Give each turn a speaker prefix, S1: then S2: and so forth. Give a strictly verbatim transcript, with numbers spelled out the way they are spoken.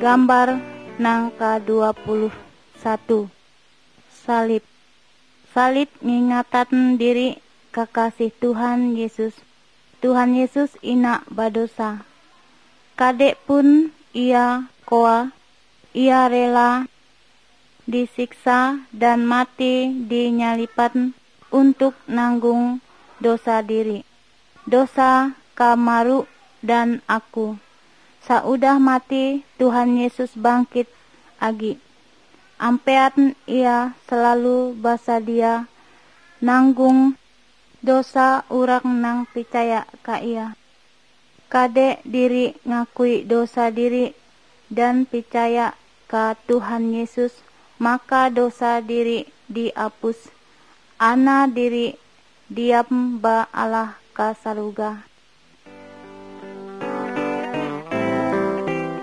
S1: Gambar nangka dua puluh satu. Salib. Salib ngingatan diri kekasih Tuhan Yesus. Tuhan Yesus ina badosa. Kadek pun ia koa, ia rela disiksa dan mati dinyalipan untuk nanggung dosa diri, dosa kamaru dan aku. Saudah mati Tuhan Yesus bangkit agi. Ampean ia selalu basadia nanggung dosa urang nang percaya ka ia. Kade diri ngakui dosa diri dan percaya ka Tuhan Yesus, maka dosa diri dihapus. Ana diri diam ba Allah ka saruga.